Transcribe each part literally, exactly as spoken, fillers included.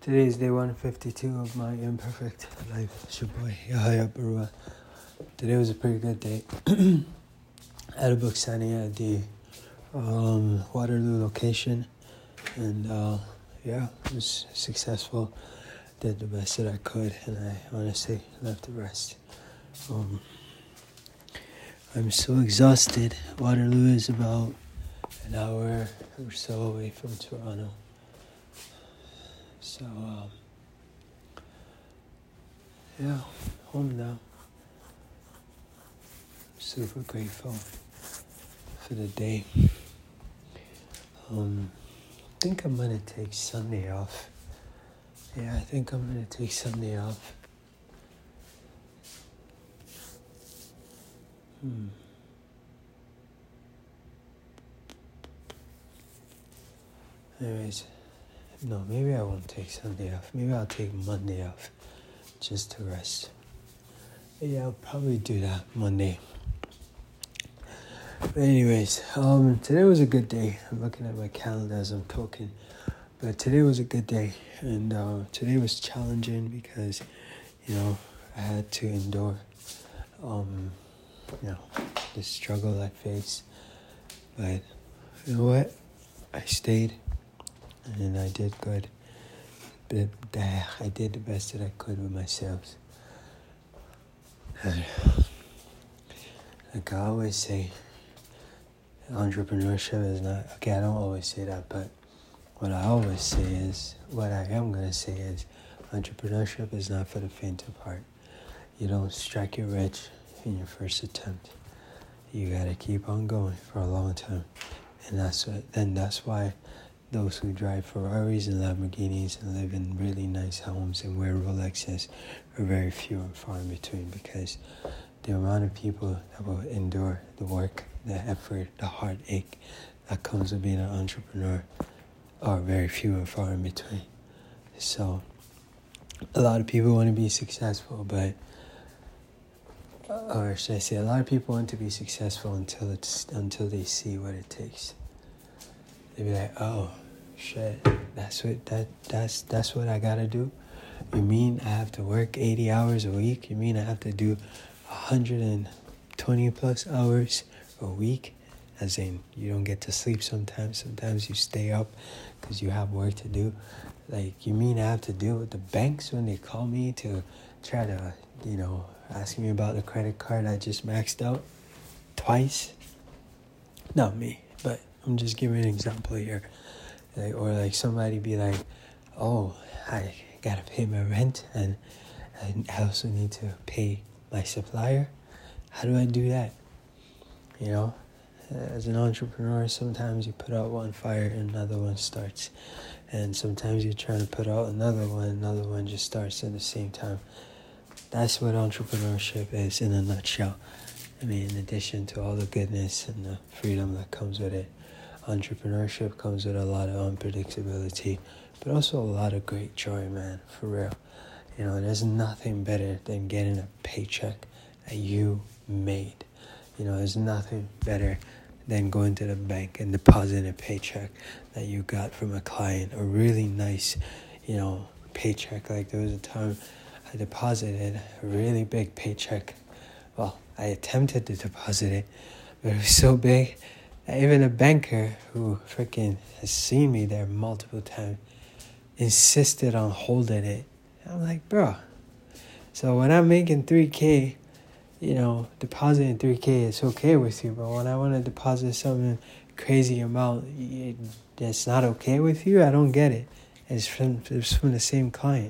Today is day one fifty-two of my imperfect life. It's your boy, Yahya Barua. Today was a pretty good day. I had a book signing at the um, Waterloo location, and uh, yeah, it was successful. Did the best that I could, and I honestly left the rest. Um, I'm so exhausted. Waterloo is about an hour or so away from Toronto. So, um, yeah, home now. Super grateful for the day. Um, I think I'm gonna take Sunday off. Yeah, I think I'm gonna take Sunday off. Hmm. Anyways, no, maybe I won't take Sunday off. Maybe I'll take Monday off just to rest. Yeah, I'll probably do that Monday. But anyways, um, today was a good day. I'm looking at my calendar as I'm talking. But today was a good day. And uh, today was challenging because, you know, I had to endure, um, you know, the struggle I face. But you know what? I stayed. And I did good. But I did the best that I could with myself. And like I always say, entrepreneurship is not, okay, I don't always say that, but what I always say is, what I am going to say is, entrepreneurship is not for the faint of heart. You don't strike it rich in your first attempt. You got to keep on going for a long time. And that's what, and that's why those who drive Ferraris and Lamborghinis and live in really nice homes and wear Rolexes are very few and far in between, because the amount of people that will endure the work, the effort, the heartache that comes with being an entrepreneur are very few and far in between. So a lot of people want to be successful, but or should I say a lot of people want to be successful until it's until they see what it takes. They be like, oh shit, that's what that that's that's what I gotta do? You mean I have to work eighty hours a week? You mean I have to do one hundred twenty plus hours a week? As in, you don't get to sleep sometimes. Sometimes you stay up because you have work to do. Like, you mean I have to deal with the banks when they call me to try to, you know, ask me about the credit card I just maxed out twice? Not me, but I'm just giving an example here. Like, or like somebody be like, oh, I gotta pay my rent and, and I also need to pay my supplier. How do I do that? You know, as an entrepreneur, sometimes you put out one fire and another one starts. And sometimes you're trying to put out another one, another one just starts at the same time. That's what entrepreneurship is in a nutshell. I mean, in addition to all the goodness and the freedom that comes with it, entrepreneurship comes with a lot of unpredictability, but also a lot of great joy, man, for real. You know, there's nothing better than getting a paycheck that you made. You know, there's nothing better than going to the bank and depositing a paycheck that you got from a client, a really nice, you know, paycheck. Like, there was a time I deposited a really big paycheck. Well, I attempted to deposit it, but it was so big that even a banker who freaking has seen me there multiple times insisted on holding it. I'm like, bro. So when I'm making three K, you know, depositing three K is okay with you, but when I want to deposit some crazy amount that's not okay with you, I don't get it. It's from, it's from the same client.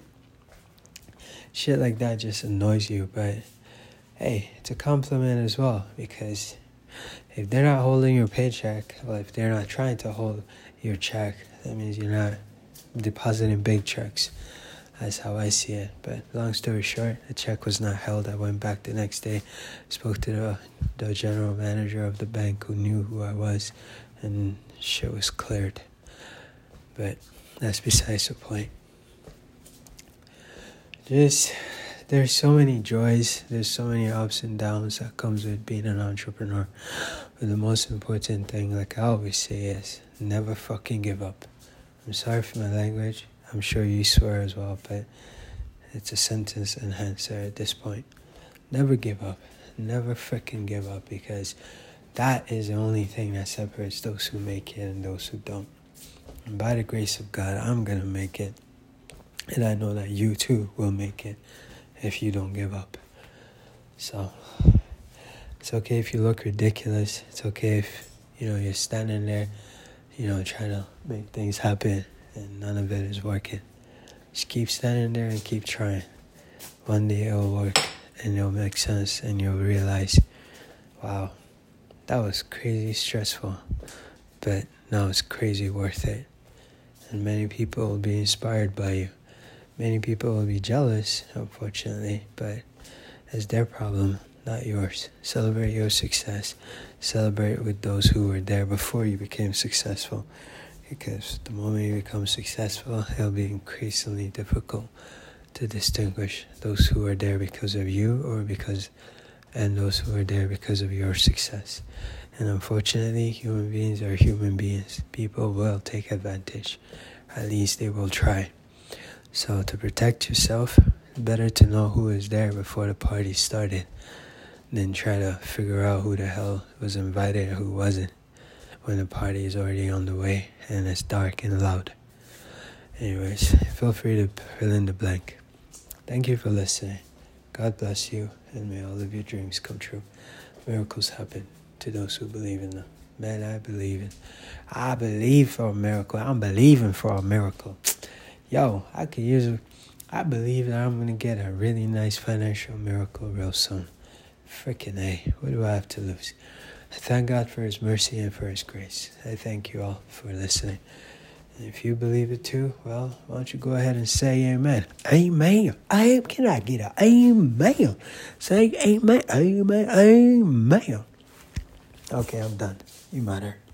Shit like that just annoys you, but hey, it's a compliment as well, because if they're not holding your paycheck, or if they're not trying to hold your check, that means you're not depositing big checks. That's how I see it. But long story short, the check was not held. I went back the next day, spoke to the, the general manager of the bank who knew who I was, and shit was cleared. But that's besides the point. Just, there's so many joys, there's so many ups and downs that comes with being an entrepreneur. But the most important thing, like I always say, is never fucking give up. I'm sorry for my language. I'm sure you swear as well, but it's a sentence enhancer at this point. Never give up. Never freaking give up, because that is the only thing that separates those who make it and those who don't. And by the grace of God, I'm going to make it. And I know that you too will make it if you don't give up. So it's okay if you look ridiculous. It's okay if, you know, you're standing there, you know, trying to make things happen and none of it is working. Just keep standing there and keep trying. One day it'll work and it'll make sense and you'll realize, wow, that was crazy stressful, but now it's crazy worth it. And many people will be inspired by you. Many people will be jealous, unfortunately, but it's their problem, not yours. Celebrate your success. Celebrate with those who were there before you became successful. Because the moment you become successful, it'll be increasingly difficult to distinguish those who are there because of you or because, and those who are there because of your success. And unfortunately, human beings are human beings. People will take advantage. At least they will try. So to protect yourself, better to know who is there before the party started than try to figure out who the hell was invited and who wasn't when the party is already on the way and it's dark and loud. Anyways, feel free to fill in the blank. Thank you for listening. God bless you, and may all of your dreams come true. Miracles happen to those who believe in them. Man, I believe in. I believe for a miracle. I'm believing for a miracle. Yo, I could use a, I believe that I'm going to get a really nice financial miracle real soon. Freaking A. What do I have to lose? I thank God for His mercy and for His grace. I thank you all for listening. And if you believe it too, well, why don't you go ahead and say amen. Amen. I, can I get an amen? Say amen. Amen. Amen. Okay, I'm done. You matter.